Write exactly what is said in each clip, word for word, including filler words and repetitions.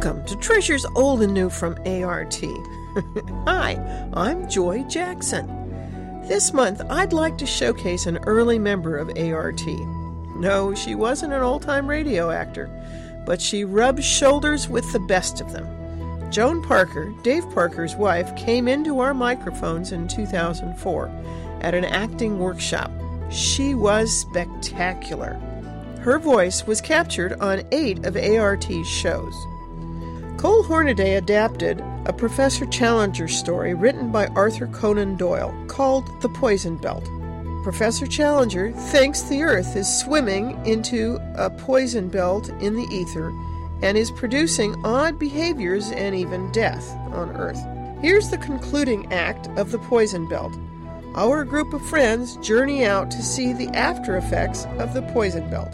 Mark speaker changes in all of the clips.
Speaker 1: Welcome to Treasures Old and New from A R T. Hi, I'm Joy Jackson. This month, I'd like to showcase an early member of A R T. No, she wasn't an old-time radio actor, but she rubbed shoulders with the best of them. Joan Parker, Dave Parker's wife, came into our microphones in two thousand four at an acting workshop. She was spectacular. Her voice was captured on eight of A R T's shows. Cole Hornaday adapted a Professor Challenger story written by Arthur Conan Doyle called The Poison Belt. Professor Challenger thinks the Earth is swimming into a poison belt in the ether and is producing odd behaviors and even death on Earth. Here's the concluding act of The Poison Belt. Our group of friends journey out to see the after effects of the poison belt.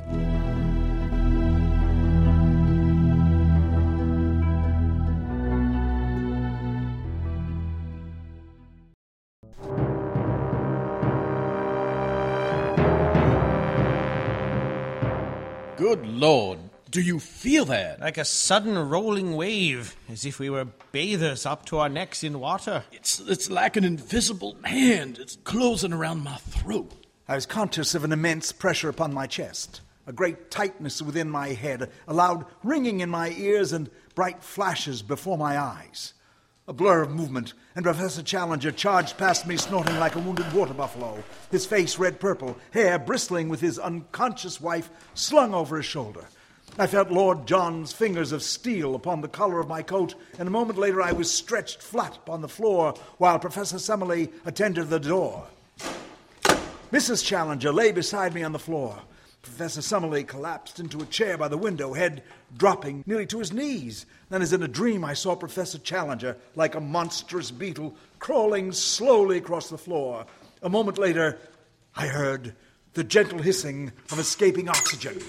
Speaker 2: Good Lord, do you feel that?
Speaker 3: Like a sudden rolling wave, as if we were bathers up to our necks in water.
Speaker 2: It's it's like an invisible hand. It's closing around my throat.
Speaker 4: I was conscious of an immense pressure upon my chest. A great tightness within my head, a loud ringing in my ears, and bright flashes before my eyes. A blur of movement, and Professor Challenger charged past me snorting like a wounded water buffalo, his face red-purple, hair bristling with his unconscious wife slung over his shoulder. I felt Lord John's fingers of steel upon the collar of my coat, and a moment later I was stretched flat upon the floor while Professor Summerlee attended the door. Missus Challenger lay beside me on the floor. Professor Summerlee collapsed into a chair by the window, head dropping nearly to his knees. Then, as in a dream, I saw Professor Challenger, like a monstrous beetle, crawling slowly across the floor. A moment later, I heard the gentle hissing of escaping oxygen.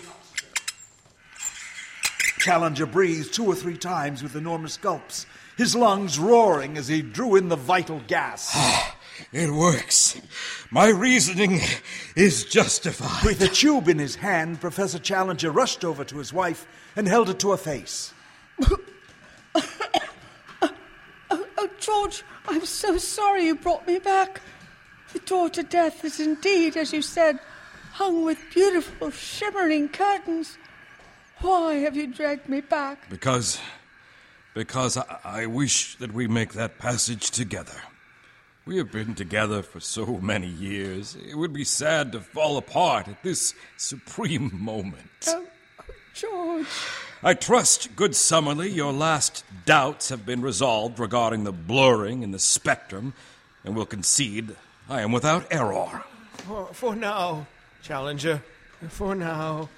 Speaker 4: Challenger breathed two or three times with enormous gulps, his lungs roaring as he drew in the vital gas.
Speaker 5: It works. My reasoning is justified.
Speaker 4: With a tube in his hand, Professor Challenger rushed over to his wife and held it to her face.
Speaker 6: oh, oh, George, I'm so sorry you brought me back. The door to death is indeed, as you said, hung with beautiful, shimmering curtains. Why have you dragged me back?
Speaker 5: Because, because I, I wish that we make that passage together. We have been together for so many years. It would be sad to fall apart at this supreme moment.
Speaker 6: Oh, oh George.
Speaker 5: I trust, good Summerlee, your last doubts have been resolved regarding the blurring in the spectrum, and will concede I am without error.
Speaker 3: For, for now, Challenger. For now.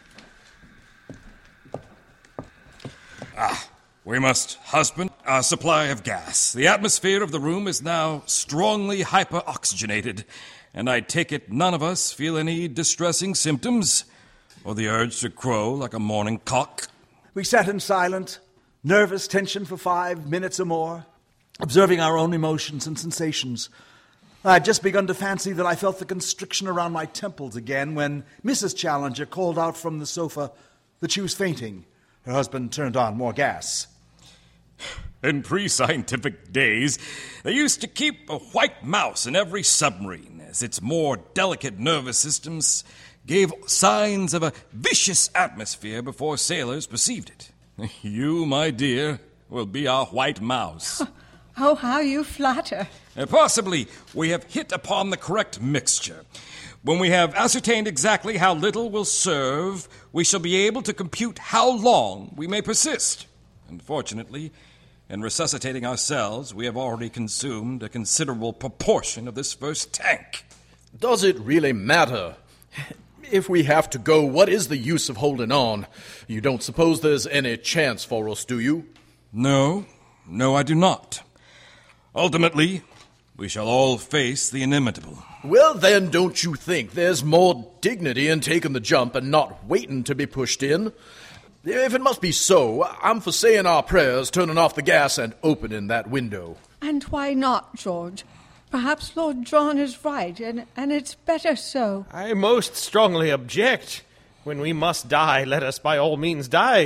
Speaker 5: Ah, we must husband our supply of gas. The atmosphere of the room is now strongly hyper-oxygenated, and I take it none of us feel any distressing symptoms or the urge to crow like a morning cock.
Speaker 4: We sat in silent, nervous tension for five minutes or more, observing our own emotions and sensations. I had just begun to fancy that I felt the constriction around my temples again when Missus Challenger called out from the sofa that she was fainting. Her husband turned on more gas.
Speaker 5: In pre-scientific days, they used to keep a white mouse in every submarine, as its more delicate nervous systems gave signs of a vicious atmosphere before sailors perceived it. You, my dear, will be our white mouse.
Speaker 6: Oh, how you flatter.
Speaker 5: Uh, possibly we have hit upon the correct mixture. When we have ascertained exactly how little will serve, we shall be able to compute how long we may persist. Unfortunately, in resuscitating ourselves, we have already consumed a considerable proportion of this first tank.
Speaker 2: Does it really matter? If we have to go, what is the use of holding on? You don't suppose there's any chance for us, do you?
Speaker 5: No, no, I do not. Ultimately, we shall all face the inimitable.
Speaker 2: Well, then, don't you think there's more dignity in taking the jump and not waiting to be pushed in? If it must be so, I'm for saying our prayers, turning off the gas, and opening that window.
Speaker 6: And why not, George? Perhaps Lord John is right, and, and it's better so.
Speaker 3: I most strongly object. When we must die, let us by all means die.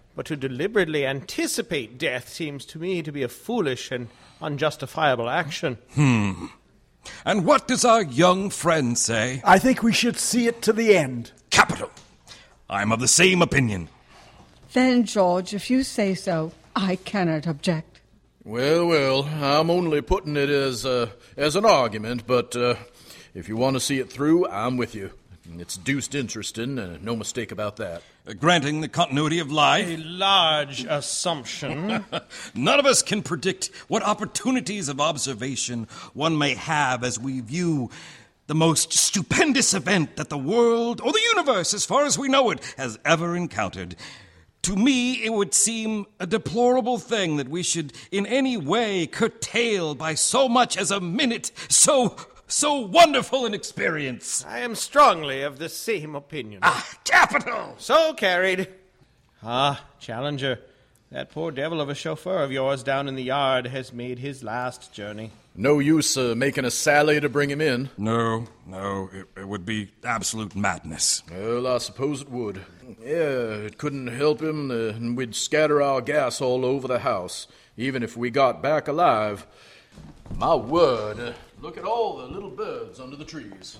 Speaker 3: But to deliberately anticipate death seems to me to be a foolish and unjustifiable action.
Speaker 5: Hmm. And what does our young friend say?
Speaker 4: I think we should see it to the end.
Speaker 5: Capital. I'm of the same opinion.
Speaker 6: Then, George, if you say so, I cannot object.
Speaker 2: Well, well, I'm only putting it as uh, as an argument, but uh, if you want to see it through, I'm with you. It's deuced interesting, uh, no mistake about that.
Speaker 5: Uh, granting the continuity of life.
Speaker 3: A large assumption.
Speaker 5: None of us can predict what opportunities of observation one may have as we view the most stupendous event that the world, or the universe, as far as we know it, has ever encountered. To me, it would seem a deplorable thing that we should in any way curtail by so much as a minute so so wonderful an experience.
Speaker 3: I am strongly of the same opinion.
Speaker 5: Ah, capital!
Speaker 3: So carried. Ah, Challenger, that poor devil of a chauffeur of yours down in the yard has made his last journey.
Speaker 2: No use uh, making a sally to bring him in.
Speaker 5: No, no, it, it would be absolute madness.
Speaker 2: Well, I suppose it would. Yeah, it couldn't help him, uh, and we'd scatter our gas all over the house, even if we got back alive. My word, uh, look at all the little birds under the trees.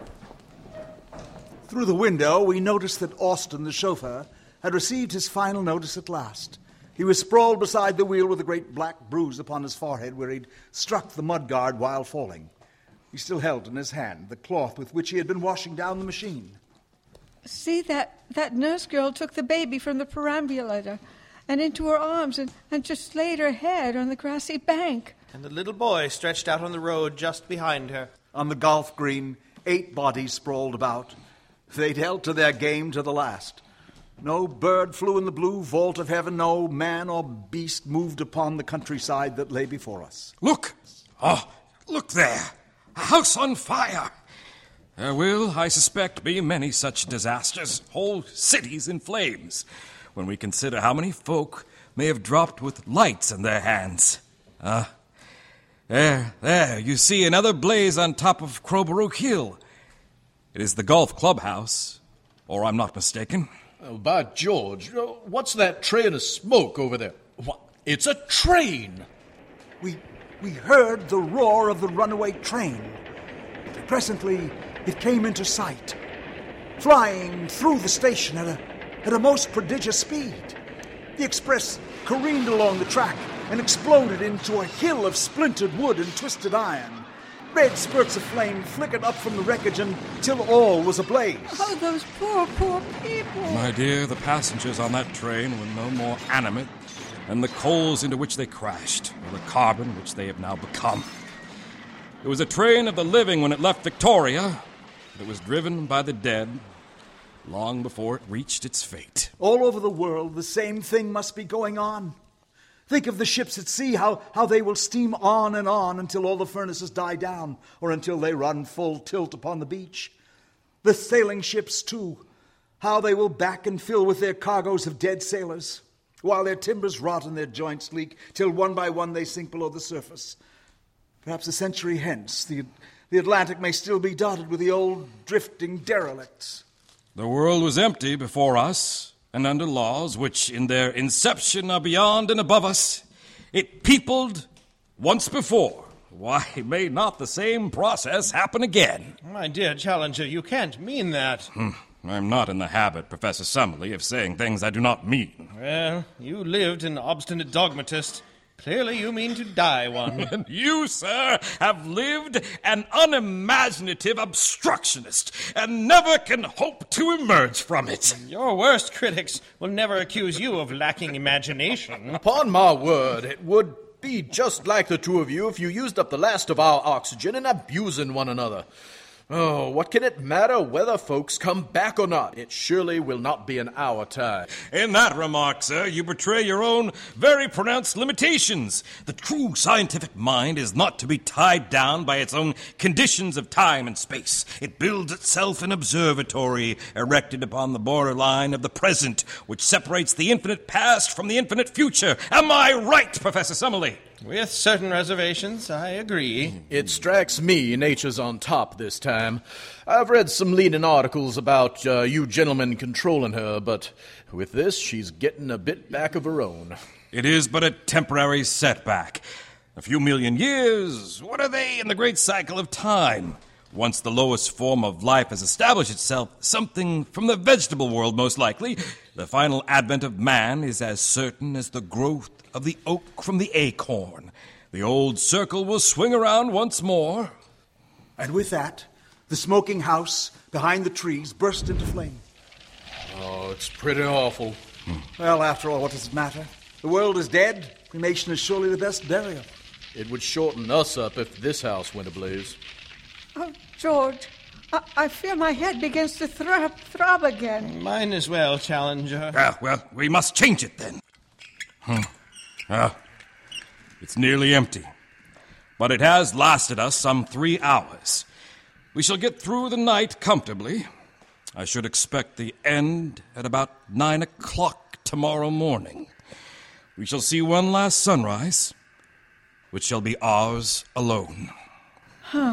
Speaker 4: Through the window, we noticed that Austin, the chauffeur, had received his final notice at last. He was sprawled beside the wheel with a great black bruise upon his forehead where he'd struck the mudguard while falling. He still held in his hand the cloth with which he had been washing down the machine.
Speaker 6: See, that, that nurse girl took the baby from the perambulator and into her arms and, and just laid her head on the grassy bank.
Speaker 3: And the little boy stretched out on the road just behind her.
Speaker 4: On the golf green, eight bodies sprawled about. They'd held to their game to the last. No bird flew in the blue vault of heaven, no man or beast moved upon the countryside that lay before us.
Speaker 5: Look! Oh, look there! A house on fire! There will, I suspect, be many such disasters, whole cities in flames, when we consider how many folk may have dropped with lights in their hands. Ah, uh, there, there, you see another blaze on top of Crowborough Hill. It is the golf clubhouse, or I'm not mistaken.
Speaker 2: Oh, by George, what's that train of smoke over there? What? It's a train!
Speaker 4: We, we heard the roar of the runaway train. Presently, it came into sight, flying through the station at a, at a most prodigious speed. The express careened along the track and exploded into a hill of splintered wood and twisted iron. Red spurts of flame flickered up from the wreckage until all was ablaze.
Speaker 6: Oh, those poor, poor people.
Speaker 5: My dear, the passengers on that train were no more animate than the coals into which they crashed, or the carbon which they have now become. It was a train of the living when it left Victoria, but it was driven by the dead long before it reached its fate.
Speaker 4: All over the world, the same thing must be going on. Think of the ships at sea, how, how they will steam on and on until all the furnaces die down, or until they run full tilt upon the beach. The sailing ships, too, how they will back and fill with their cargoes of dead sailors, while their timbers rot and their joints leak, till one by one they sink below the surface. Perhaps a century hence, the, the Atlantic may still be dotted with the old drifting derelicts.
Speaker 5: The world was empty before us, and under laws which in their inception are beyond and above us. It peopled once before. Why may not the same process happen again?
Speaker 3: My dear Challenger, you can't mean that.
Speaker 5: Hmm. I'm not in the habit, Professor Summerlee, of saying things I do not mean.
Speaker 3: Well, you lived an obstinate dogmatist. Clearly you mean to die one.
Speaker 5: And you, sir, have lived an unimaginative obstructionist, and never can hope to emerge from it.
Speaker 3: Your worst critics will never accuse you of lacking imagination.
Speaker 2: Upon my word, it would be just like the two of you if you used up the last of our oxygen in abusing one another. Oh, what can it matter whether folks come back or not? It surely will not be in our time.
Speaker 5: In that remark, sir, you betray your own very pronounced limitations. The true scientific mind is not to be tied down by its own conditions of time and space. It builds itself an observatory erected upon the borderline of the present, which separates the infinite past from the infinite future. Am I right, Professor Summerlee?
Speaker 3: With certain reservations, I agree.
Speaker 2: It strikes me nature's on top this time. I've read some leading articles about uh, you gentlemen controlling her, but with this, she's getting a bit back of her own.
Speaker 5: It is but a temporary setback. A few million years, what are they in the great cycle of time? Once the lowest form of life has established itself, something from the vegetable world most likely, the final advent of man is as certain as the growth of the oak from the acorn. The old circle will swing around once more.
Speaker 4: And with that, the smoking house behind the trees burst into flame.
Speaker 2: Oh, it's pretty awful.
Speaker 4: Well, after all, what does it matter? The world is dead. Cremation is surely the best burial.
Speaker 2: It would shorten us up if this house went ablaze.
Speaker 6: Oh, George, I, I fear my head begins to throb, throb again.
Speaker 3: Mine as well, Challenger.
Speaker 5: Ah, well, we must change it then. Hmm. Ah, it's nearly empty. But it has lasted us some three hours. We shall get through the night comfortably. I should expect the end at about nine o'clock tomorrow morning. We shall see one last sunrise, which shall be ours alone.
Speaker 6: Huh.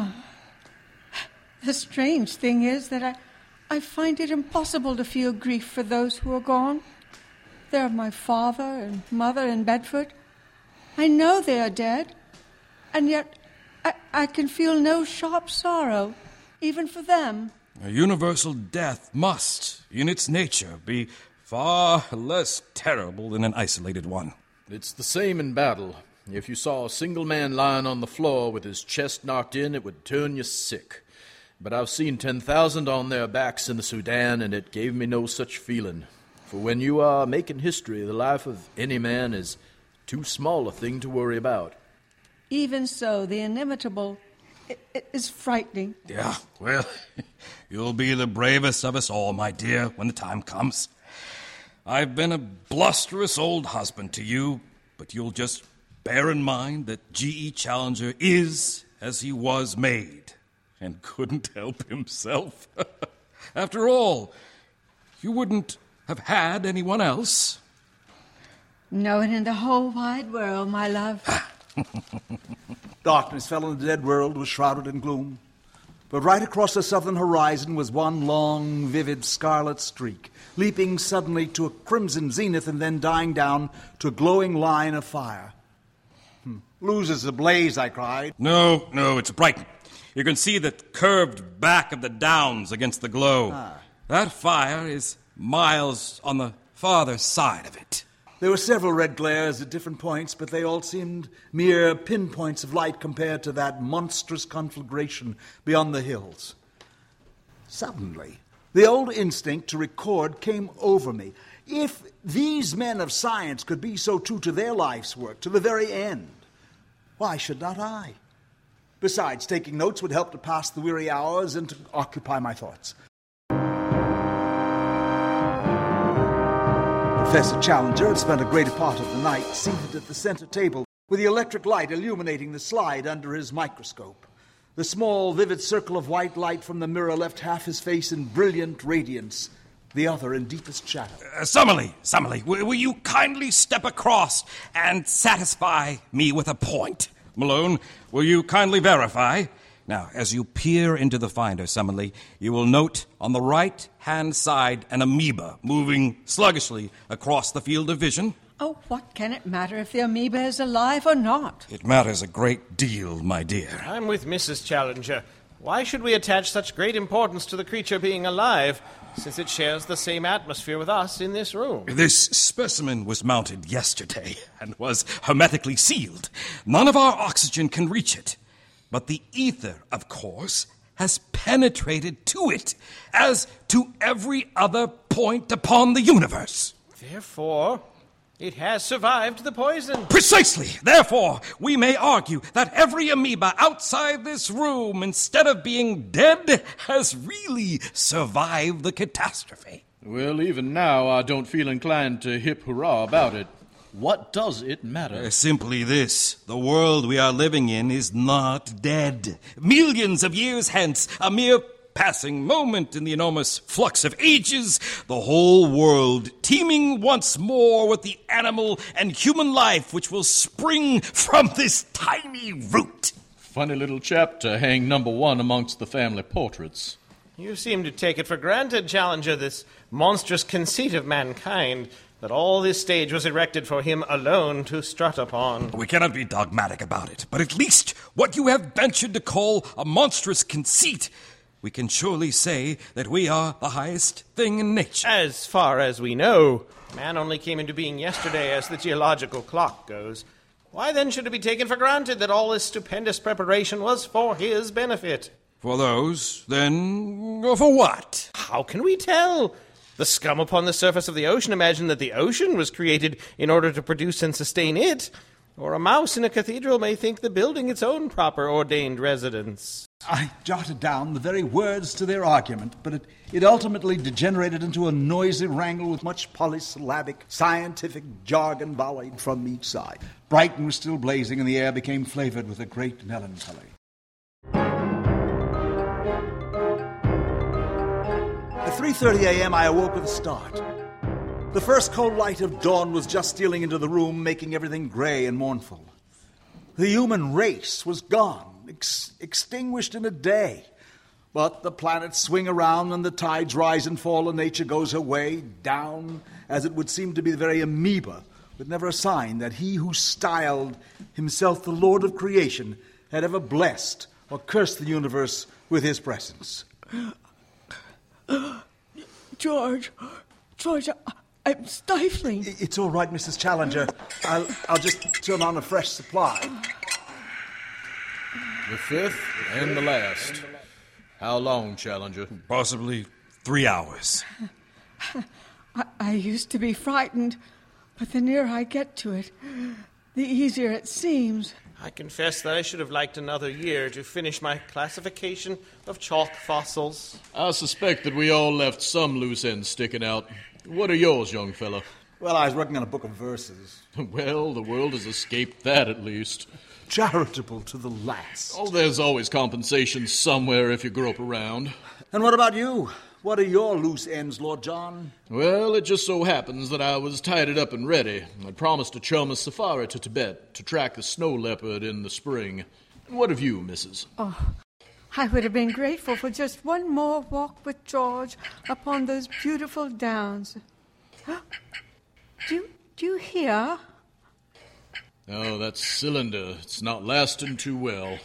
Speaker 6: The strange thing is that I, I find it impossible to feel grief for those who are gone. They are my father and mother in Bedford. I know they are dead, and yet I, I can feel no sharp sorrow, even for them.
Speaker 5: A universal death must, in its nature, be far less terrible than an isolated one.
Speaker 2: It's the same in battle. If you saw a single man lying on the floor with his chest knocked in, it would turn you sick. But I've seen ten thousand on their backs in the Sudan, and it gave me no such feeling. For when you are making history, the life of any man is too small a thing to worry about.
Speaker 6: Even so, the inimitable i- i- is frightening.
Speaker 5: Yeah, well, you'll be the bravest of us all, my dear, when the time comes. I've been a blusterous old husband to you, but you'll just bear in mind that G E. Challenger is as he was made, and couldn't help himself. After all, you wouldn't have had anyone else.
Speaker 6: No one in the whole wide world, my love.
Speaker 4: Darkness fell on the dead world, was shrouded in gloom. But right across the southern horizon was one long, vivid scarlet streak, leaping suddenly to a crimson zenith and then dying down to a glowing line of fire. Hmm. Loses the blaze, I cried.
Speaker 5: No, no, it's bright. You can see the curved back of the downs against the glow.
Speaker 4: Ah.
Speaker 5: That fire is miles on the farther side of it.
Speaker 4: There were several red glares at different points, but they all seemed mere pinpoints of light compared to that monstrous conflagration beyond the hills. Suddenly, the old instinct to record came over me. If these men of science could be so true to their life's work, to the very end, why should not I? Besides, taking notes would help to pass the weary hours and to occupy my thoughts. Professor Challenger had spent a greater part of the night seated at the center table with the electric light illuminating the slide under his microscope. The small, vivid circle of white light from the mirror left half his face in brilliant radiance, the other in deepest shadow.
Speaker 5: Uh, Summerlee, Summerlee, will, will you kindly step across and satisfy me with a point? Malone, will you kindly verify? Now, as you peer into the finder, Summerlee, you will note on the right-hand side an amoeba moving sluggishly across the field of vision.
Speaker 6: Oh, what can it matter if the amoeba is alive or not?
Speaker 5: It matters a great deal, my dear.
Speaker 3: I'm with Missus Challenger. Why should we attach such great importance to the creature being alive, since it shares the same atmosphere with us in this room?
Speaker 5: This specimen was mounted yesterday and was hermetically sealed. None of our oxygen can reach it. But the ether, of course, has penetrated to it, as to every other point upon the universe.
Speaker 3: Therefore, it has survived the poison.
Speaker 5: Precisely. Therefore, we may argue that every amoeba outside this room, instead of being dead, has really survived the catastrophe.
Speaker 2: Well, even now, I don't feel inclined to hip hurrah about it. What does it matter?
Speaker 5: Uh, simply this. The world we are living in is not dead. Millions of years hence, a mere passing moment in the enormous flux of ages, the whole world teeming once more with the animal and human life which will spring from this tiny root.
Speaker 2: Funny little chap to hang number one amongst the family portraits.
Speaker 3: You seem to take it for granted, Challenger, this monstrous conceit of mankind, that all this stage was erected for him alone to strut upon.
Speaker 5: We cannot be dogmatic about it, but at least what you have ventured to call a monstrous conceit, we can surely say that we are the highest thing in nature.
Speaker 3: As far as we know, man only came into being yesterday as the geological clock goes. Why then should it be taken for granted that all this stupendous preparation was for his benefit?
Speaker 5: For those, then, or for what?
Speaker 3: How can we tell? The scum upon the surface of the ocean imagine that the ocean was created in order to produce and sustain it, or a mouse in a cathedral may think the building its own proper ordained residence.
Speaker 4: I jotted down the very words to their argument, but it, it ultimately degenerated into a noisy wrangle with much polysyllabic, scientific jargon volleyed from each side. Brighton was still blazing, and the air became flavored with a great melancholy. At three thirty a.m. I awoke with a start. The first cold light of dawn was just stealing into the room, making everything gray and mournful. The human race was gone, ex- extinguished in a day. But the planets swing around and the tides rise and fall and nature goes her way, down, as it would seem to be the very amoeba, with never a sign that he who styled himself the Lord of creation had ever blessed or cursed the universe with his presence.
Speaker 6: George, George, I, I'm stifling.
Speaker 4: It's all right, Missus Challenger. I'll, I'll just turn on a fresh supply.
Speaker 2: The fifth and the last. How long, Challenger?
Speaker 5: Possibly three hours.
Speaker 6: I, I used to be frightened, but the nearer I get to it, the easier it seems.
Speaker 3: I confess that I should have liked another year to finish my classification of chalk fossils.
Speaker 2: I suspect that we all left some loose ends sticking out. What are yours, young fella?
Speaker 4: Well, I was working on a book of verses.
Speaker 2: Well, the world has escaped that at least.
Speaker 4: Charitable to the last.
Speaker 2: Oh, there's always compensation somewhere if you grope around.
Speaker 4: And what about you? What are your loose ends, Lord John?
Speaker 2: Well, it just so happens that I was tied up and ready. I'd promised to chum a safari to Tibet to track the snow leopard in the spring. And what of you, missus?
Speaker 6: Oh, I would have been grateful for just one more walk with George upon those beautiful downs. Do you, do you hear?
Speaker 2: Oh, that cylinder. It's not lasting too well.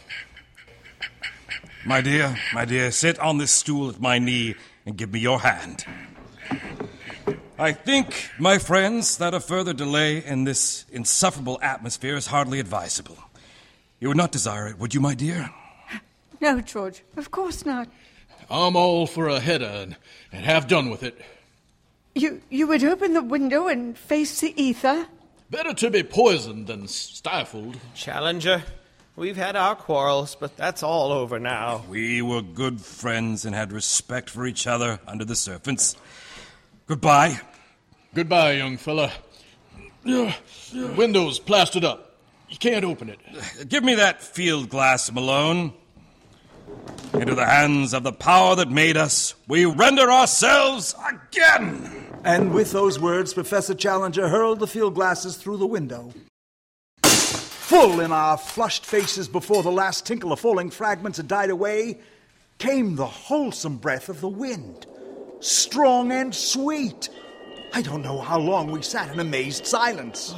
Speaker 5: My dear, my dear, sit on this stool at my knee and give me your hand. I think, my friends, that a further delay in this insufferable atmosphere is hardly advisable. You would not desire it, would you, my dear?
Speaker 6: No, George, of course not.
Speaker 2: I'm all for a header and, and have done with it.
Speaker 6: You, you would open the window and face the ether?
Speaker 2: Better to be poisoned than stifled.
Speaker 3: Challenger, we've had our quarrels, but that's all over now.
Speaker 5: We were good friends and had respect for each other under the serpents. Goodbye.
Speaker 2: Goodbye, young fella. The window's plastered up. You can't open it.
Speaker 5: Give me that field glass, Malone. Into the hands of the power that made us, we render ourselves again.
Speaker 4: And with those words, Professor Challenger hurled the field glasses through the window. Full in our flushed faces before the last tinkle of falling fragments had died away, came the wholesome breath of the wind, strong and sweet. I don't know how long we sat in amazed silence.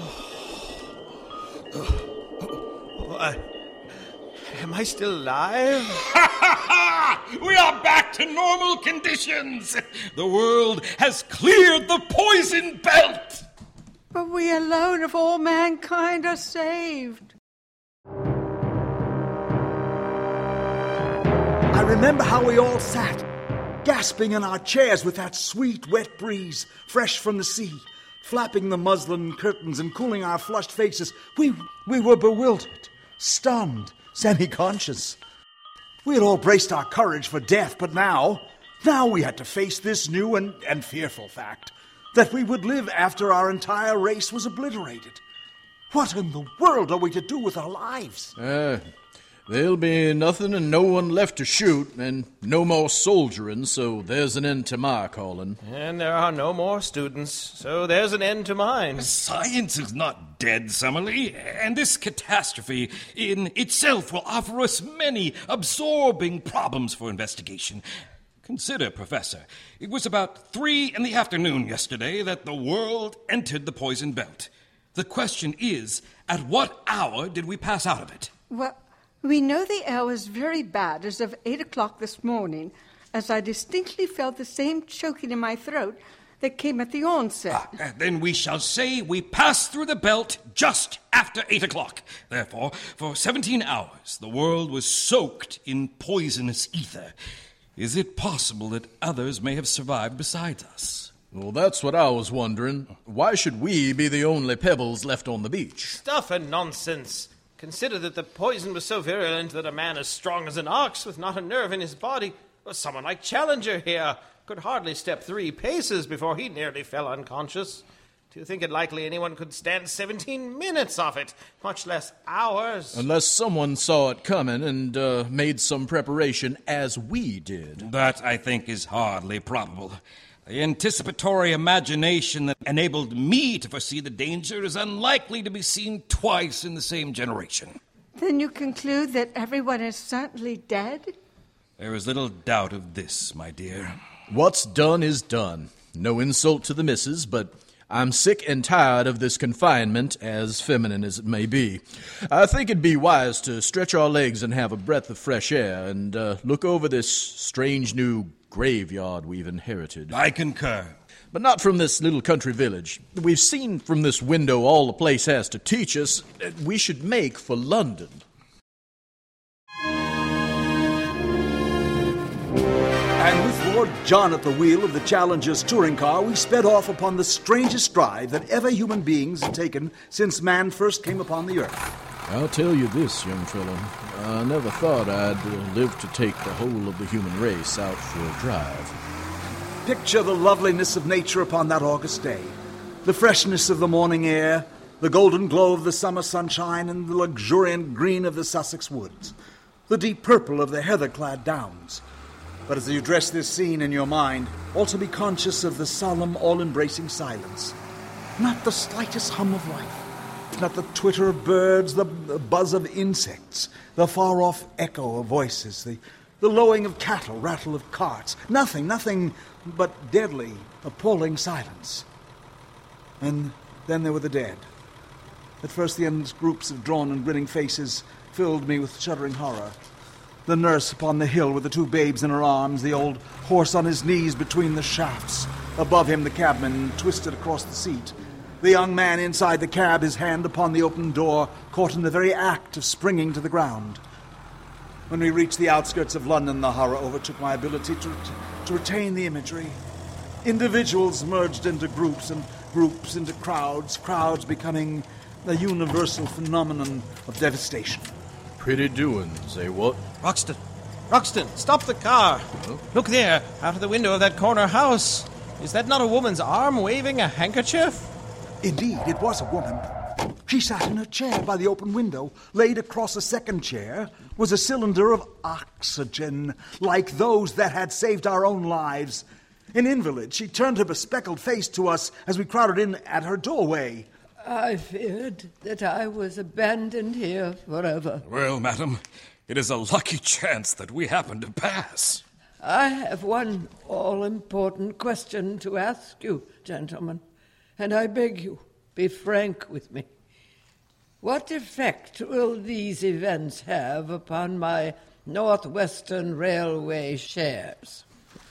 Speaker 3: Oh, I, am I still alive?
Speaker 5: We are back to normal conditions. The world has cleared the poison belt.
Speaker 6: But we alone of all mankind are saved.
Speaker 4: I remember how we all sat, gasping in our chairs with that sweet, wet breeze, fresh from the sea, flapping the muslin curtains and cooling our flushed faces. We, we were bewildered, stunned, semi-conscious. We had all braced our courage for death, but now, now we had to face this new and, and fearful fact, that we would live after our entire race was obliterated. What in the world are we to do with our lives?
Speaker 2: Uh, There'll be nothing and no one left to shoot, and no more soldiering, so there's an end to my calling.
Speaker 3: And there are no more students, so there's an end to mine.
Speaker 5: Science is not dead, Summerlee, and this catastrophe in itself will offer us many absorbing problems for investigation. Consider, Professor, it was about three in the afternoon yesterday that the world entered the poison belt. The question is, at what hour did we pass out of it?
Speaker 6: Well, we know the air was very bad as of eight o'clock this morning, as I distinctly felt the same choking in my throat that came at the onset.
Speaker 5: Ah, then we shall say we passed through the belt just after eight o'clock. Therefore, for seventeen hours, the world was soaked in poisonous ether. Is it possible that others may have survived besides us?
Speaker 2: Well, that's what I was wondering. Why should we be the only pebbles left on the beach?
Speaker 3: Stuff and nonsense. Consider that the poison was so virulent that a man as strong as an ox with not a nerve in his body, or someone like Challenger here, could hardly step three paces before he nearly fell unconscious. Do you think it likely anyone could stand seventeen minutes of it, much less hours?
Speaker 2: Unless someone saw it coming and uh, made some preparation as we did.
Speaker 5: That, I think, is hardly probable. The anticipatory imagination that enabled me to foresee the danger is unlikely to be seen twice in the same generation.
Speaker 6: Then you conclude that everyone is certainly dead?
Speaker 5: There is little doubt of this, my dear.
Speaker 2: What's done is done. No insult to the missus, but I'm sick and tired of this confinement, as feminine as it may be. I think it'd be wise to stretch our legs and have a breath of fresh air and uh, look over this strange new graveyard we've inherited.
Speaker 5: I concur.
Speaker 2: But not from this little country village. We've seen from this window all the place has to teach us. We should make for London.
Speaker 4: And with Lord John at the wheel of the Challenger's touring car, we sped off upon the strangest drive that ever human beings had taken since man first came upon the earth.
Speaker 2: I'll tell you this, young fellow. I never thought I'd uh, live to take the whole of the human race out for a drive.
Speaker 4: Picture the loveliness of nature upon that August day. The freshness of the morning air, the golden glow of the summer sunshine, and the luxuriant green of the Sussex woods, the deep purple of the heather-clad downs. But as you dress this scene in your mind, also be conscious of the solemn, all-embracing silence. Not the slightest hum of life. Not the twitter of birds, the, the buzz of insects, the far-off echo of voices, the, the lowing of cattle, rattle of carts. Nothing, nothing but deadly, appalling silence. And then there were the dead. At first the endless groups of drawn and grinning faces filled me with shuddering horror. The nurse upon the hill with the two babes in her arms, the old horse on his knees between the shafts. Above him the cabman twisted across the seat. The young man inside the cab, his hand upon the open door, caught in the very act of springing to the ground. When we reached the outskirts of London, the horror overtook my ability to, to retain the imagery. Individuals merged into groups, and groups into crowds, crowds becoming a universal phenomenon of devastation.
Speaker 2: Pretty doings, eh, what?
Speaker 3: Roxton! Roxton, stop the car!
Speaker 2: Huh?
Speaker 3: Look there, out of the window of that corner house. Is that not a woman's arm waving a handkerchief?
Speaker 4: Indeed, it was a woman. She sat in a chair by the open window. Laid across a second chair was a cylinder of oxygen, like those that had saved our own lives. An invalid, she turned her bespectacled face to us as we crowded in at her doorway.
Speaker 7: I feared that I was abandoned here forever.
Speaker 5: Well, madam, it is a lucky chance that we happened to pass.
Speaker 7: I have one all-important question to ask you, gentlemen, and I beg you, be frank with me. What effect will these events have upon my Northwestern Railway shares?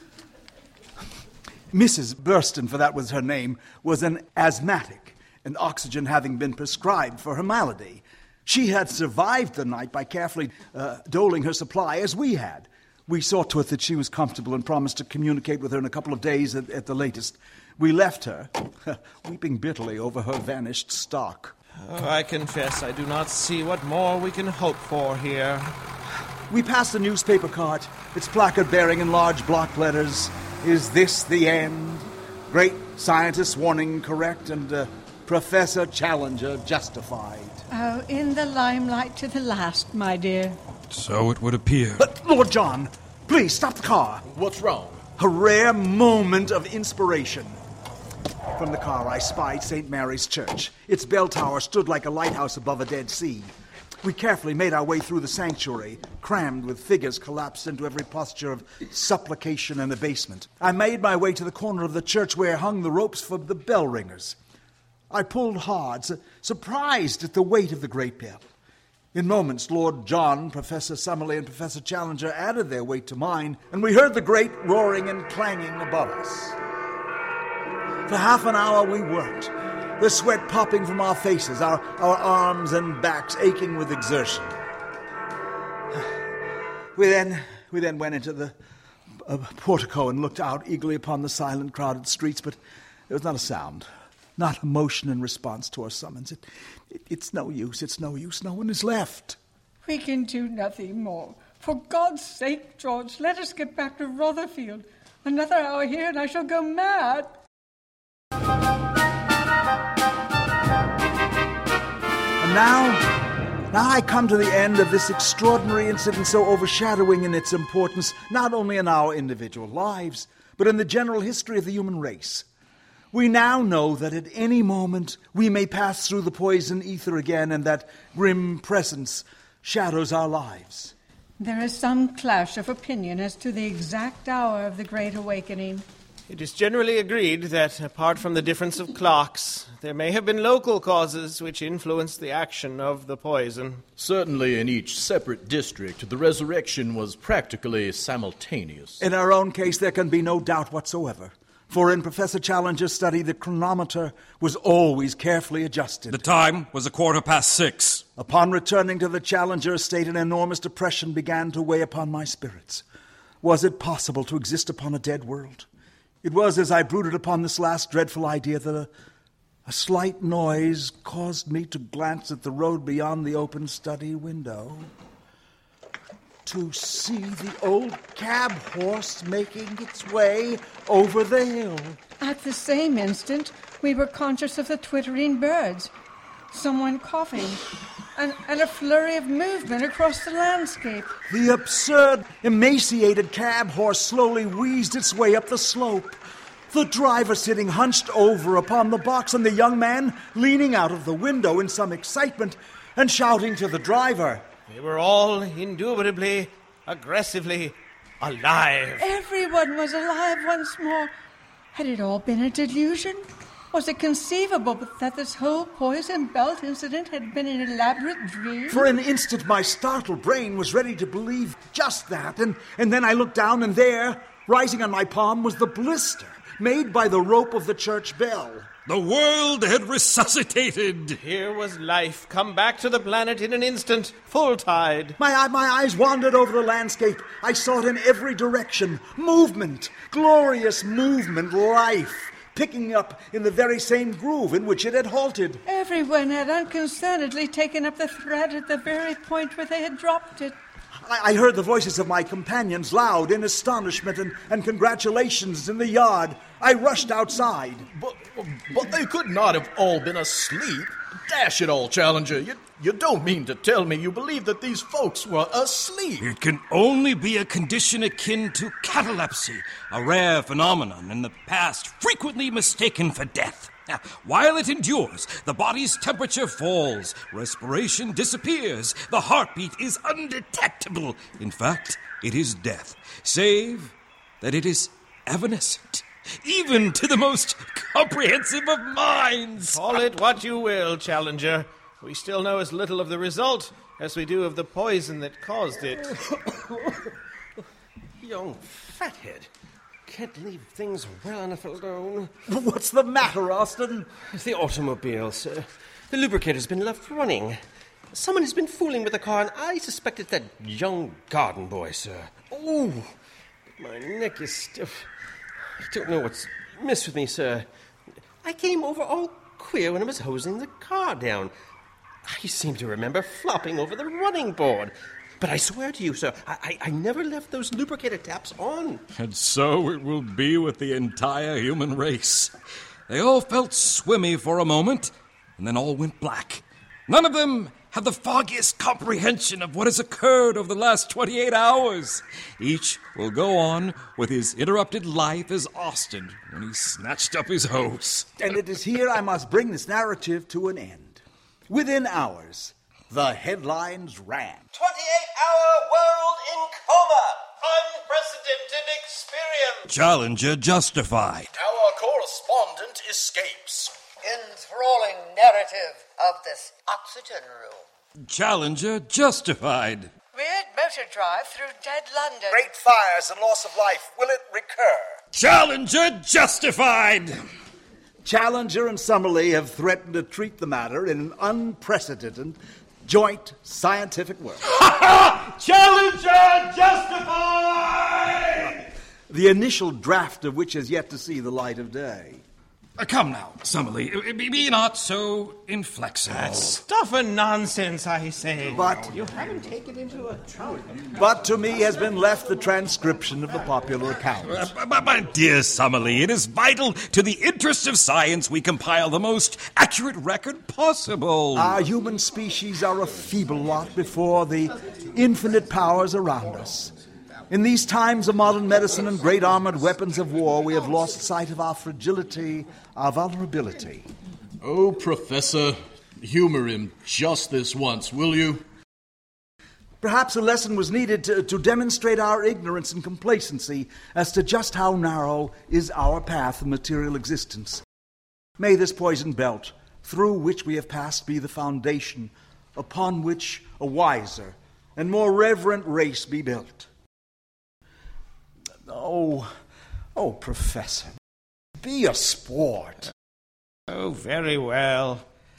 Speaker 4: Missus Burston, for that was her name, was an asthmatic, and oxygen having been prescribed for her malady. She had survived the night by carefully uh, doling her supply as we had. We saw to it that she was comfortable and promised to communicate with her in a couple of days at, at the latest. We left her, weeping bitterly over her vanished stock.
Speaker 3: Oh, I confess I do not see what more we can hope for here.
Speaker 4: We passed a newspaper cart, its placard bearing in large block letters, "Is this the end? Great scientists warning correct, and uh, Professor Challenger justified."
Speaker 6: Oh, in the limelight to the last, my dear.
Speaker 5: So it would appear.
Speaker 4: But, Lord John, please stop the car.
Speaker 2: What's wrong?
Speaker 4: A rare moment of inspiration. From the car, I spied Saint Mary's Church. Its bell tower stood like a lighthouse above a dead sea. We carefully made our way through the sanctuary, crammed with figures collapsed into every posture of supplication and abasement. I made my way to the corner of the church where hung the ropes for the bell ringers. I pulled hard, su- surprised at the weight of the great bell. In moments, Lord John, Professor Summerlee, and Professor Challenger added their weight to mine, and we heard the great roaring and clanging above us. For half an hour we worked, the sweat popping from our faces, our, our arms and backs aching with exertion. We then, we then went into the uh, portico and looked out eagerly upon the silent, crowded streets, but there was not a sound, not a motion in response to our summons. It, it, it's no use, it's no use, no one is left.
Speaker 6: We can do nothing more. For God's sake, George, let us get back to Rotherfield. Another hour here and I shall go mad.
Speaker 4: And now, now I come to the end of this extraordinary incident so overshadowing in its importance, not only in our individual lives, but in the general history of the human race. We now know that at any moment we may pass through the poison ether again, and that grim presence shadows our lives.
Speaker 6: There is some clash of opinion as to the exact hour of the Great Awakening.
Speaker 3: It is generally agreed that, apart from the difference of clocks, there may have been local causes which influenced the action of the poison.
Speaker 2: Certainly in each separate district, the resurrection was practically simultaneous.
Speaker 4: In our own case, there can be no doubt whatsoever. For in Professor Challenger's study, the chronometer was always carefully adjusted.
Speaker 5: The time was a quarter past six.
Speaker 4: Upon returning to the Challenger estate, an enormous depression began to weigh upon my spirits. Was it possible to exist upon a dead world? It was as I brooded upon this last dreadful idea that a, a slight noise caused me to glance at the road beyond the open study window, to see the old cab horse making its way over the hill.
Speaker 6: At the same instant, we were conscious of the twittering birds, someone coughing, and, and a flurry of movement across the landscape.
Speaker 4: The absurd, emaciated cab horse slowly wheezed its way up the slope, the driver sitting hunched over upon the box, and the young man leaning out of the window in some excitement and shouting to the driver.
Speaker 3: They were all indubitably, aggressively alive.
Speaker 6: Everyone was alive once more. Had it all been a delusion? Was it conceivable that this whole poison belt incident had been an elaborate dream?
Speaker 4: For an instant, my startled brain was ready to believe just that, and, and then I looked down, and there, rising on my palm, was the blister made by the rope of the church bell.
Speaker 5: The world had resuscitated.
Speaker 3: Here was life, come back to the planet in an instant, full tide.
Speaker 4: My, my eyes wandered over the landscape. I saw it in every direction. Movement, glorious movement, life, picking up in the very same groove in which it had halted.
Speaker 6: Everyone had unconcernedly taken up the thread at the very point where they had dropped it.
Speaker 4: I, I heard the voices of my companions loud in astonishment and, and congratulations in the yard. I rushed outside.
Speaker 2: But, but they could not have all been asleep. Dash it all, Challenger. You, you don't mean to tell me you believe that these folks were asleep?
Speaker 5: It can only be a condition akin to catalepsy, a rare phenomenon in the past frequently mistaken for death. Now, while it endures, the body's temperature falls, respiration disappears, the heartbeat is undetectable. In fact, it is death, save that it is evanescent, even to the most comprehensive of minds.
Speaker 3: Call it what you will, Challenger. We still know as little of the result as we do of the poison that caused it.
Speaker 8: Young fathead. Can't leave things well enough alone.
Speaker 4: What's the matter, Austin?
Speaker 8: It's the automobile, sir. The lubricator's been left running. Someone has been fooling with the car, and I suspect it's that young garden boy, sir. Oh, my neck is stiff. I don't know what's amiss with me, sir. I came over all queer when I was hosing the car down. I seem to remember flopping over the running board. But I swear to you, sir, I, I, I never left those lubricator taps on.
Speaker 5: And so it will be with the entire human race. They all felt swimmy for a moment, and then all went black. None of them have the foggiest comprehension of what has occurred over the last twenty-eight hours. Each will go on with his interrupted life as Austin when he snatched up his hose.
Speaker 4: And it is here I must bring this narrative to an end. Within hours, the headlines ran.
Speaker 9: twenty-eight hour world in coma. Unprecedented experience.
Speaker 5: Challenger justified.
Speaker 2: Our correspondent escapes.
Speaker 10: Enthralling narrative of this oxygen room.
Speaker 5: Challenger justified.
Speaker 6: Weird motor drive through dead London.
Speaker 4: Great fires and loss of life. Will it recur?
Speaker 5: Challenger justified.
Speaker 4: Challenger and Summerlee have threatened to treat the matter in an unprecedented joint scientific work.
Speaker 9: Challenger justified!
Speaker 4: The initial draft of which has yet to see the light of day.
Speaker 5: Uh, come now, Summerlee, be, be not so inflexible.
Speaker 3: That's stuff and nonsense, I say.
Speaker 4: But
Speaker 3: you haven't taken into account.
Speaker 4: But to me has been left the transcription of the popular account.
Speaker 5: Uh, but, my dear Summerlee, it is vital to the interests of science we compile the most accurate record possible.
Speaker 4: Our human species are a feeble lot before the infinite powers around us. In these times of modern medicine and great armored weapons of war, we have lost sight of our fragility, our vulnerability.
Speaker 2: Oh, Professor, humor him just this once, will you?
Speaker 4: Perhaps a lesson was needed to, to demonstrate our ignorance and complacency as to just how narrow is our path of material existence. May this poison belt, through which we have passed, be the foundation upon which a wiser and more reverent race be built. Oh, oh, Professor, be a sport.
Speaker 3: Oh, very well.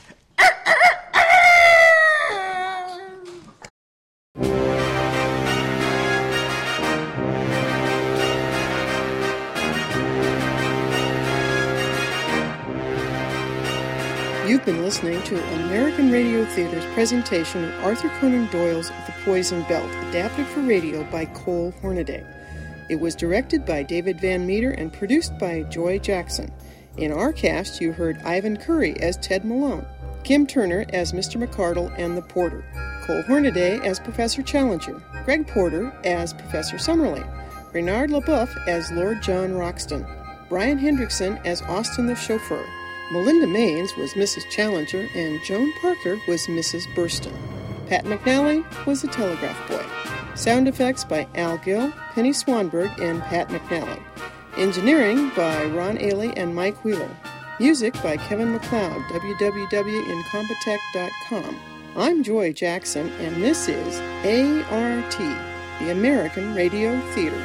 Speaker 1: You've been listening to American Radio Theater's presentation of Arthur Conan Doyle's The Poison Belt, adapted for radio by Cole Hornaday. It was directed by David Van Meter and produced by Joy Jackson. In our cast, you heard Ivan Curry as Ted Malone, Kim Turner as Mister McCardle and the Porter, Cole Hornaday as Professor Challenger, Greg Porter as Professor Summerlee, Bernard LaBeouf as Lord John Roxton, Brian Hendrickson as Austin the chauffeur, Melinda Maines was Missus Challenger, and Joan Parker was Missus Burston. Pat McNally was the telegraph boy. Sound effects by Al Gill, Penny Swanberg, and Pat McNally. Engineering by Ron Ailey and Mike Wheeler. Music by Kevin MacLeod, w w w dot incompetech dot com. I'm Joy Jackson, and this is A R T, the American Radio Theater.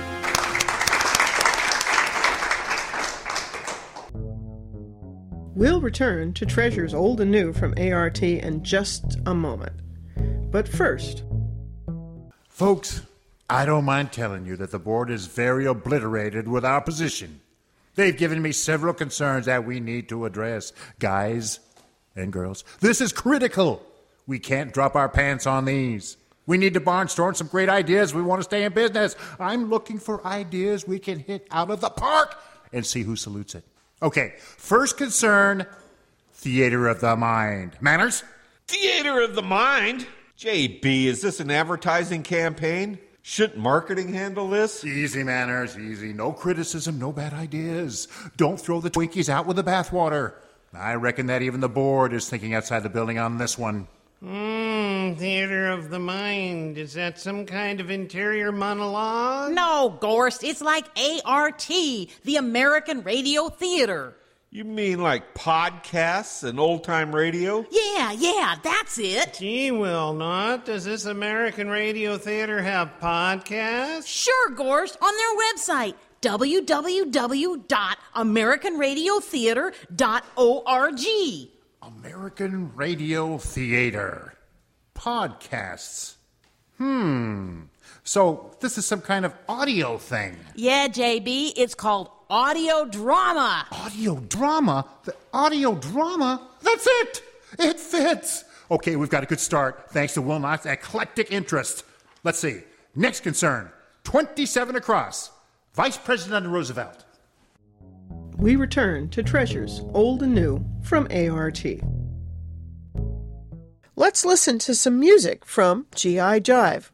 Speaker 1: We'll return to treasures old and new from A R T in just a moment. But first...
Speaker 11: Folks, I don't mind telling you that the board is very obliterated with our position. They've given me several concerns that we need to address. Guys and girls, this is critical. We can't drop our pants on these. We need to barnstorm some great ideas. We want to stay in business. I'm looking for ideas we can hit out of the park and see who salutes it. Okay, first concern, theater of the mind. Manners?
Speaker 12: Theater of the mind? J B, is this an advertising campaign? Shouldn't marketing handle this?
Speaker 11: Easy, Manners, easy. No criticism, no bad ideas. Don't throw the Twinkies out with the bathwater. I reckon that even the board is thinking outside the building on this one.
Speaker 3: Hmm, theater of the mind. Is that some kind of interior monologue?
Speaker 13: No, Gorst. It's like A R T, the American Radio Theater.
Speaker 12: You mean like podcasts and old-time radio?
Speaker 13: Yeah, yeah, that's it.
Speaker 3: Gee, will not. Does this American Radio Theater have podcasts?
Speaker 13: Sure, Gorst, on their website, w w w dot american radio theater dot org.
Speaker 11: American Radio Theater. Podcasts. Hmm. So this is some kind of audio thing.
Speaker 13: Yeah, J B, it's called audio drama.
Speaker 11: Audio drama? The audio drama? That's it! It fits! Okay, we've got a good start, thanks to Will Knott's eclectic interest. Let's see. Next concern. twenty-seven across. Vice President Roosevelt.
Speaker 1: We return to treasures old and new from A R T. let's listen to some music from G I. Jive.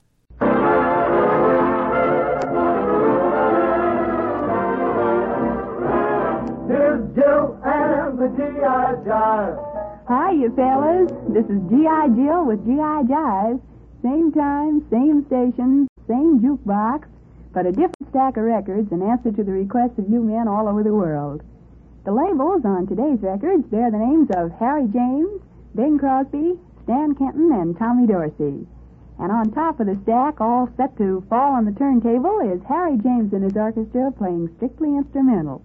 Speaker 14: Here's Jill and the G I. Jive.
Speaker 15: Hi, you fellas. This is G I. Jill with G I. Jive. Same time, same station, same jukebox, but a different stack of records in answer to the requests of you men all over the world. The labels on today's records bear the names of Harry James, Bing Crosby, Stan Kenton, and Tommy Dorsey. And on top of the stack, all set to fall on the turntable, is Harry James and his orchestra playing strictly instrumental.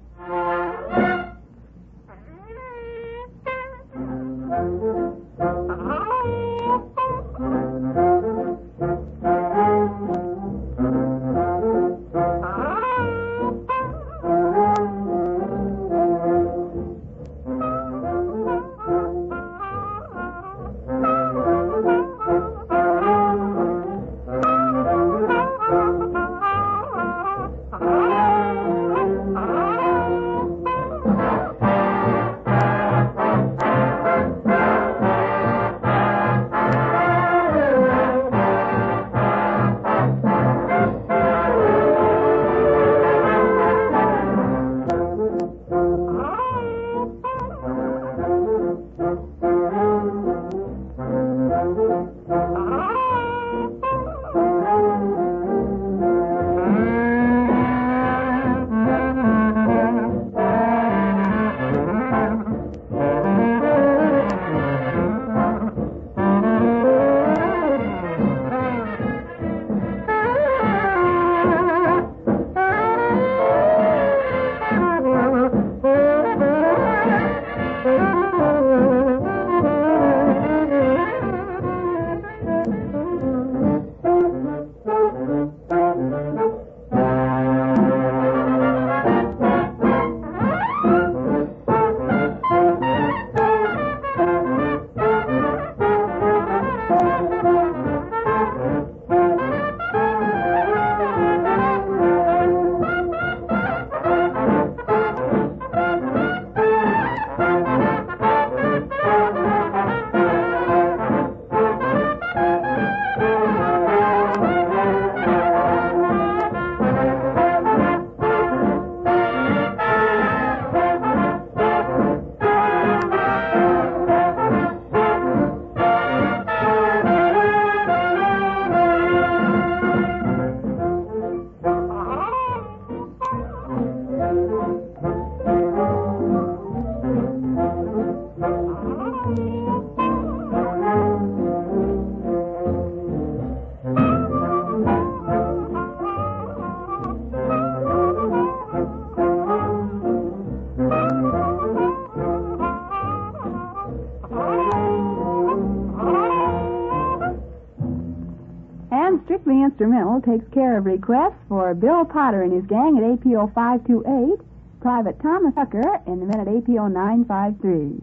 Speaker 15: Instrumental takes care of requests for Bill Potter and his gang at A P O five two eight, Private Thomas Tucker in the men at A P O nine five three.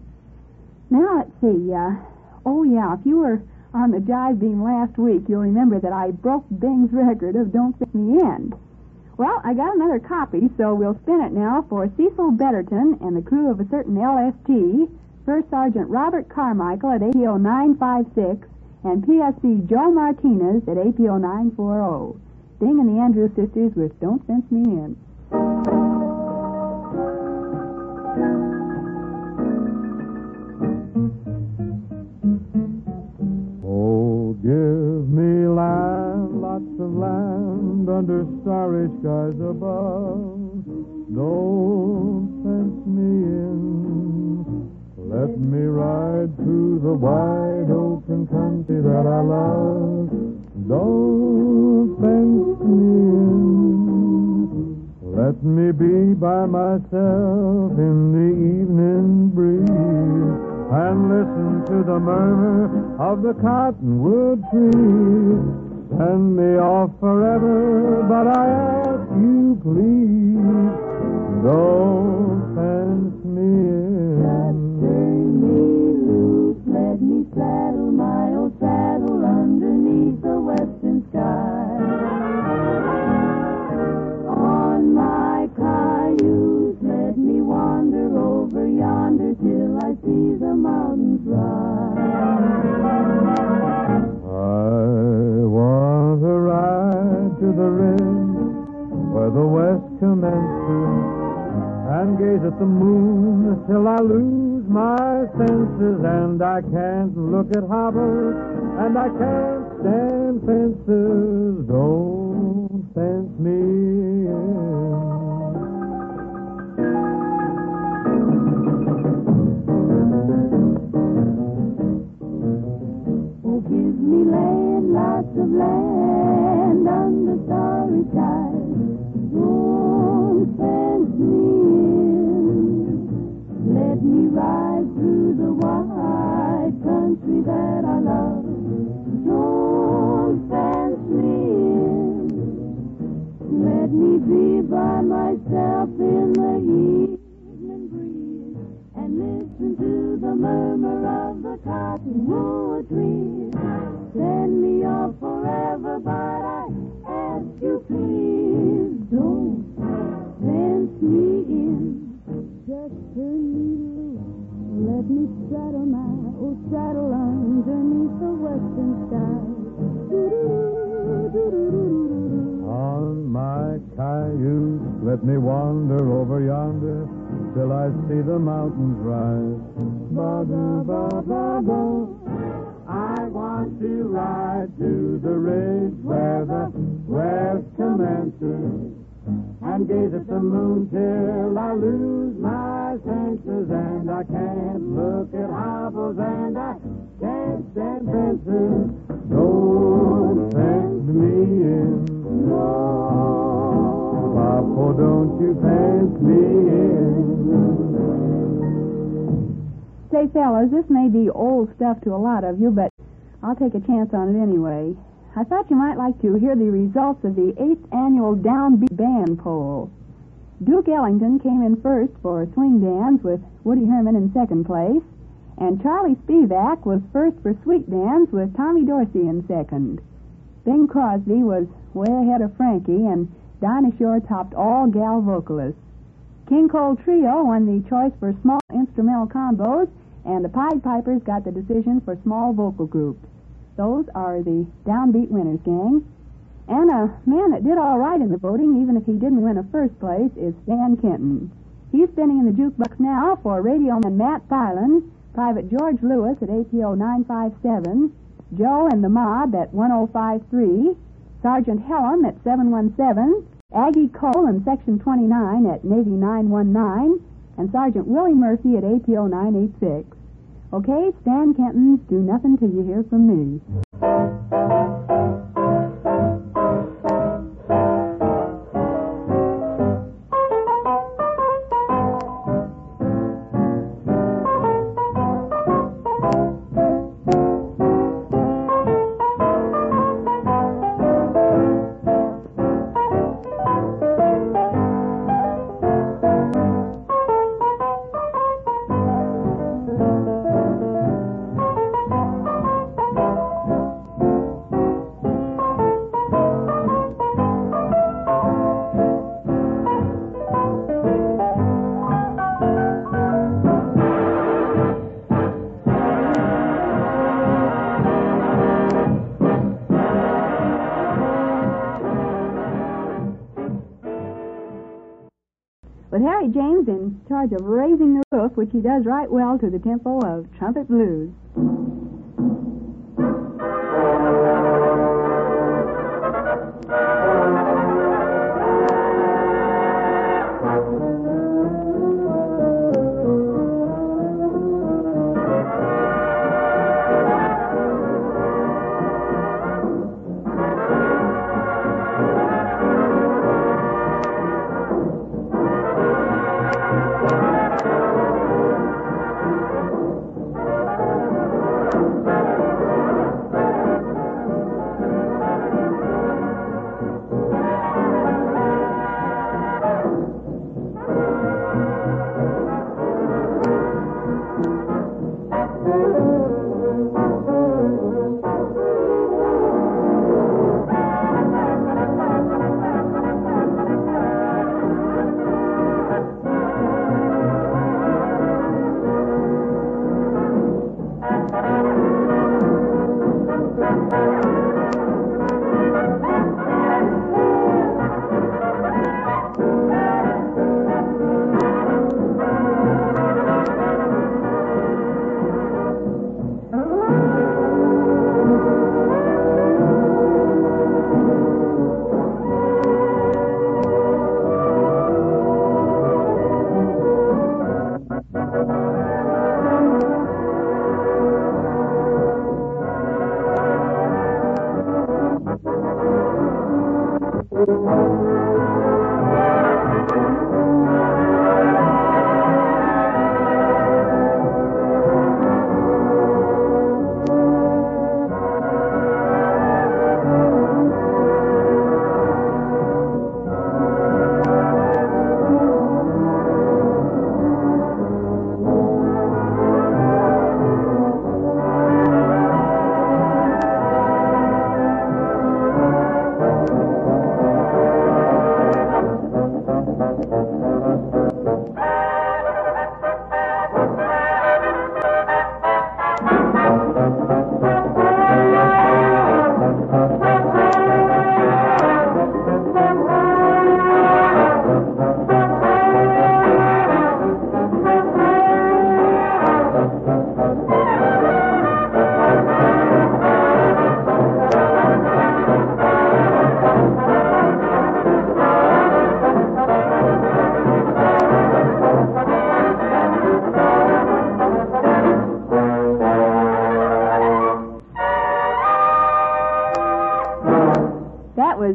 Speaker 15: Now, let's see. Uh, oh, yeah, if you were on the Jive Beam last week, you'll remember that I broke Bing's record of Don't Fit Me In. Well, I got another copy, so we'll spin it now for Cecil Betterton and the crew of a certain L S T, First Sergeant Robert Carmichael at A P O nine five six, and P S C Joe Martinez at A P O nine forty. Bing and the Andrews Sisters with Don't Fence Me In.
Speaker 16: Oh, give me land, lots of land under starry skies above. Don't fence me in. Let me ride through the wide open country that I love. Don't fence me in. Let me be by myself in the evening breeze and listen to the murmur of the cottonwood trees. Send me off forever, but I ask you please, don't fence me in.
Speaker 15: Let me saddle my old saddle underneath the western sky. On my cayuse, let me wander over yonder till I see the mountains rise.
Speaker 16: and gaze at the moon till I lose my senses, and I can't look at hobbles, and I can't stand fences. Don't fence me in.
Speaker 15: Oh, give me land, lots of land under starry skies. Don't fence me in. Let me ride through the wide country that I love. Don't fence me in. Let me be by myself in the evening breeze and listen to the murmur of the cottonwood trees. Send me off forever, but I ask you please, don't fence me in. Just turn me loose, let me straddle my old saddle underneath the western sky.
Speaker 16: On my cayuse, let me wander over yonder till I see the mountains rise. Ba-da-ba-ba-ba. I want to ride to the ridge where the west commences and gaze at the moon till I lose my senses, and I can't look at hobbles, and I can't stand fences. Don't fence me in. No. Papa, don't you fence me in.
Speaker 15: Say, fellas, this may be old stuff to a lot of you, but I'll take a chance on it anyway. I thought you might like to hear the results of the eighth annual Downbeat Band Poll. Duke Ellington came in first for Swing Dance with Woody Herman in second place, and Charlie Spivak was first for Sweet Dance with Tommy Dorsey in second. Bing Crosby was way ahead of Frankie, and Dinah Shore topped all gal vocalists. King Cole Trio won the choice for small instrumental combos, and the Pied Pipers got the decision for small vocal groups. Those are the Downbeat winners, gang. And a man that did all right in the voting, even if he didn't win a first place, is Stan Kenton. He's spinning in the jukebox now for Radio Man Matt Thylan, Private George Lewis at A P O nine five seven, Joe and the Mob at one oh five three, Sergeant Helen at seven one seven, Aggie Cole in Section twenty-nine at Navy nine one nine, and Sergeant Willie Murphy at A P O nine eight six. Okay, Stan Kenton's Do Nothing Till You Hear From Me. With Harry James in charge of raising the roof, which he does right well to the tempo of Trumpet Blues.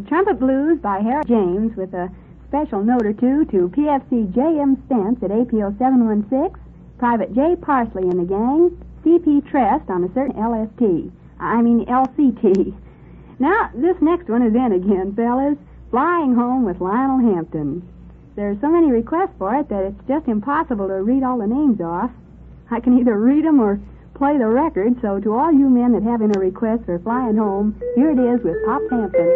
Speaker 15: with Trumpet Blues by Harold James with a special note or two to P F C J M Stentz at A P O seven one six, Private J. Parsley and the gang, C P Trest on a certain L S T. I mean L C T. Now, this next one is in again, fellas. Flying Home with Lionel Hampton. There's so many requests for it that it's just impossible to read all the names off. I can either read them or play the record, so to all you men that have in a request for Flying Home, here it is with Pop Hampton.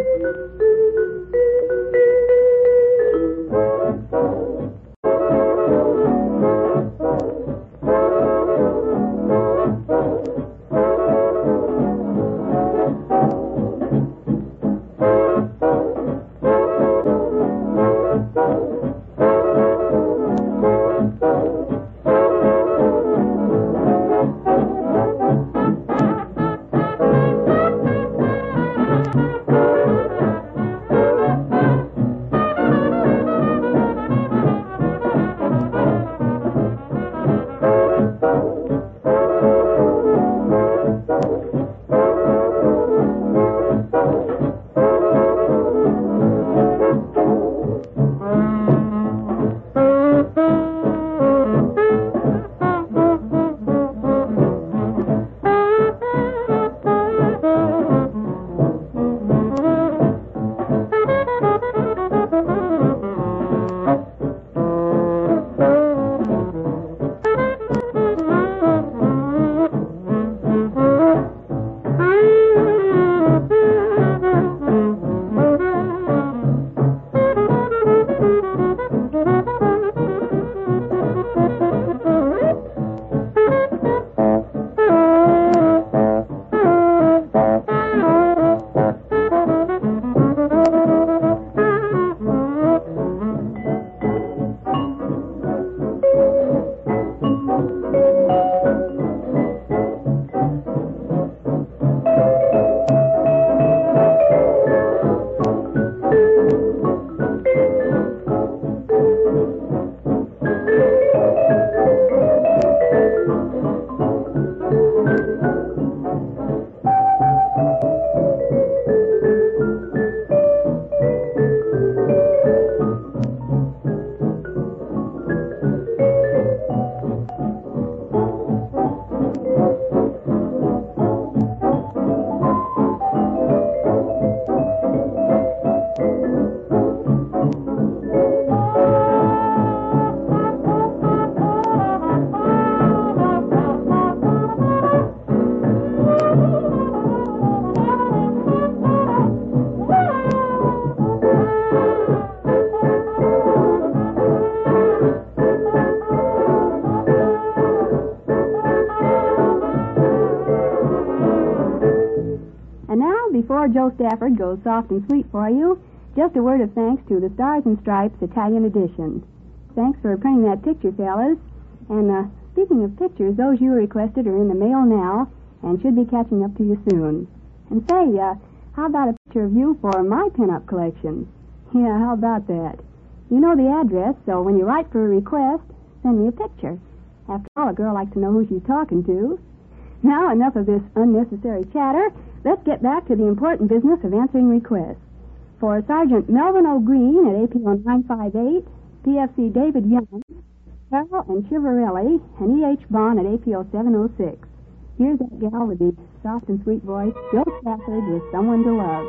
Speaker 15: Before Joe Stafford goes soft and sweet for you, just a word of thanks to the Stars and Stripes Italian edition. Thanks for printing that picture, fellas. And uh, speaking of pictures, those you requested are in the mail now and should be catching up to you soon. And say, uh, how about a picture of you for my pinup collection? Yeah, how about that? You know the address, so when you write for a request, send me a picture. After all, a girl likes to know who she's talking to. Now, enough of this unnecessary chatter. Let's get back to the important business of answering requests. For Sergeant Melvin O'Green at A P O nine five eight, P F C David Young, Carol and Chivarelli, and E H Bond at A P O seven oh six. Here's that gal with the soft and sweet voice, Joe Stafford with Someone to Love.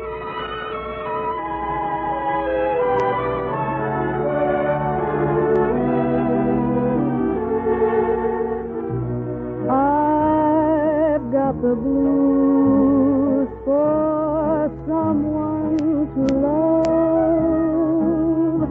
Speaker 17: I've got the blues for someone to love.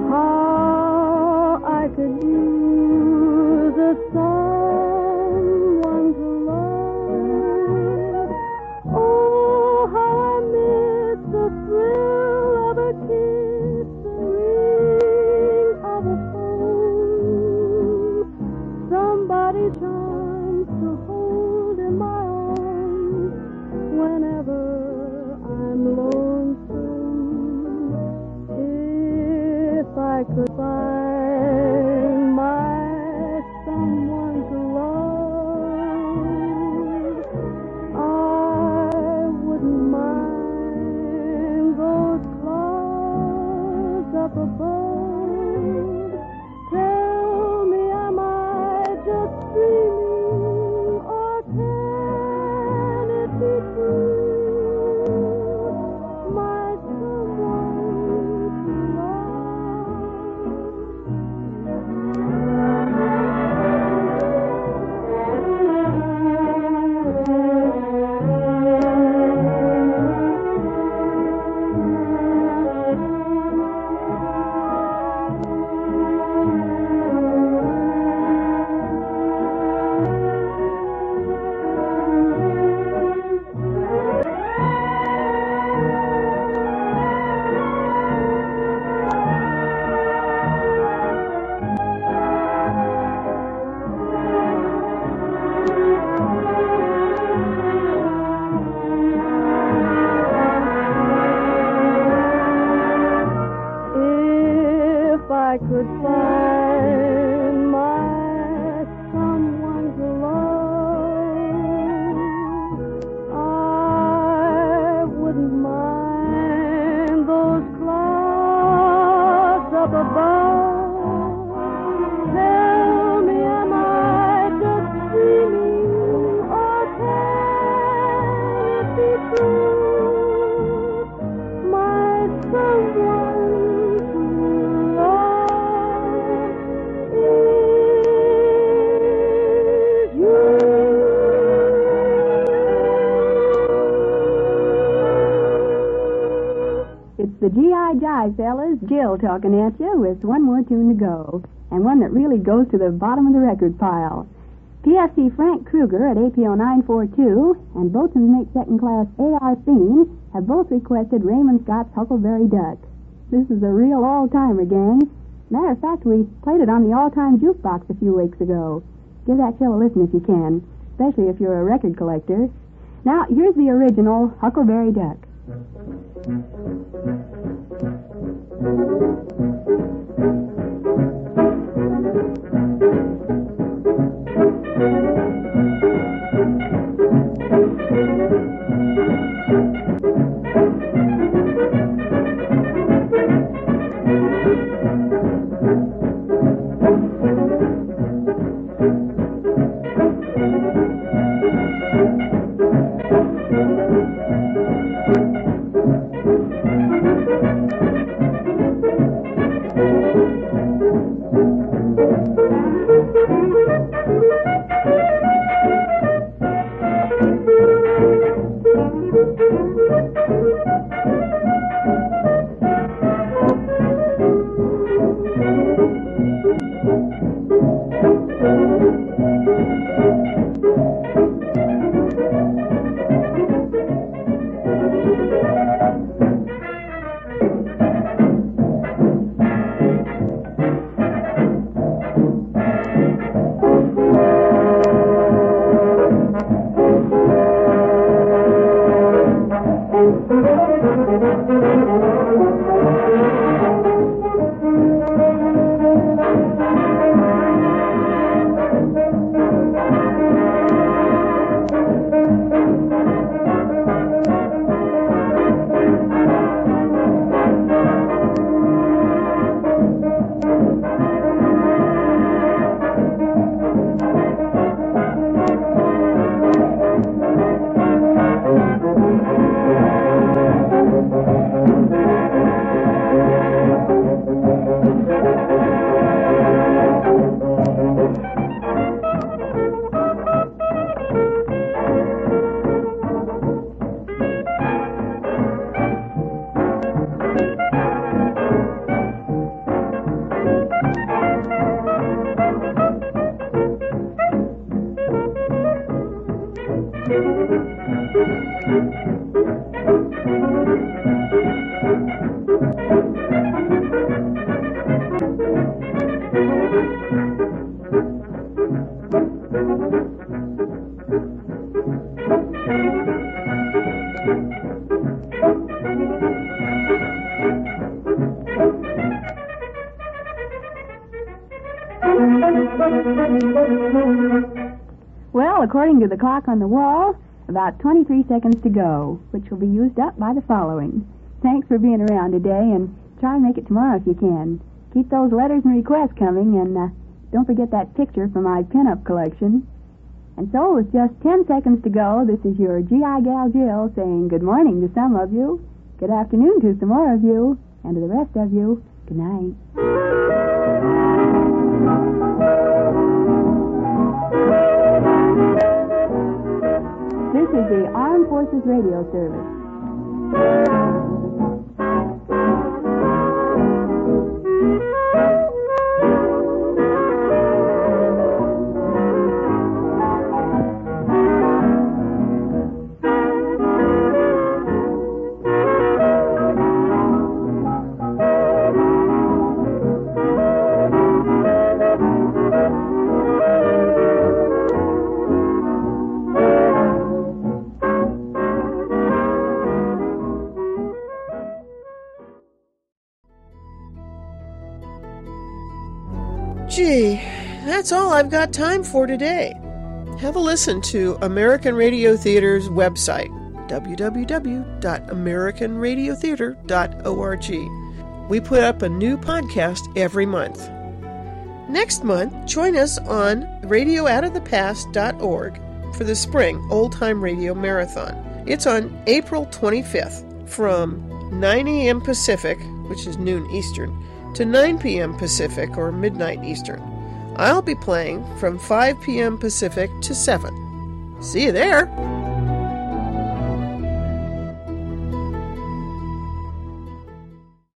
Speaker 17: How I could use a someone to love. Oh, how I miss the thrill of a kiss, the ring of a phone. Somebody charms to hold in my arms.
Speaker 15: the G I Jive, fellas. Jill talking at you with one more tune to go, and one that really goes to the bottom of the record pile. P F C Frank Kruger at A P O nine forty-two and Boatswain's Mate Second Class A R Theme have both requested Raymond Scott's Huckleberry Duck. This is a real all-timer, gang. Matter of fact, we played it on the all-time jukebox a few weeks ago. Give that show a listen if you can, especially if you're a record collector. Now, here's the original Huckleberry Duck. Well, according to the clock on the wall, about twenty-three seconds to go, which will be used up by the following. Thanks for being around today, and try and make it tomorrow if you can. Keep those letters and requests coming, and uh, don't forget that picture for my pinup collection. And so, with just ten seconds to go, this is your G I Gal Jill saying good morning to some of you, good afternoon to some more of you, and to the rest of you, good night. This is the Armed Forces Radio Service.
Speaker 1: Gee, that's all I've got time for today. Have a listen to American Radio Theater's website, w w w dot american radio theater dot org. We put up a new podcast every month. Next month, join us on radio out of the past dot org for the Spring Old Time Radio Marathon. It's on April twenty-fifth from nine a.m. Pacific, which is noon Eastern, to nine p.m. Pacific or midnight Eastern. I'll be playing from five p.m. Pacific to seven. See you there!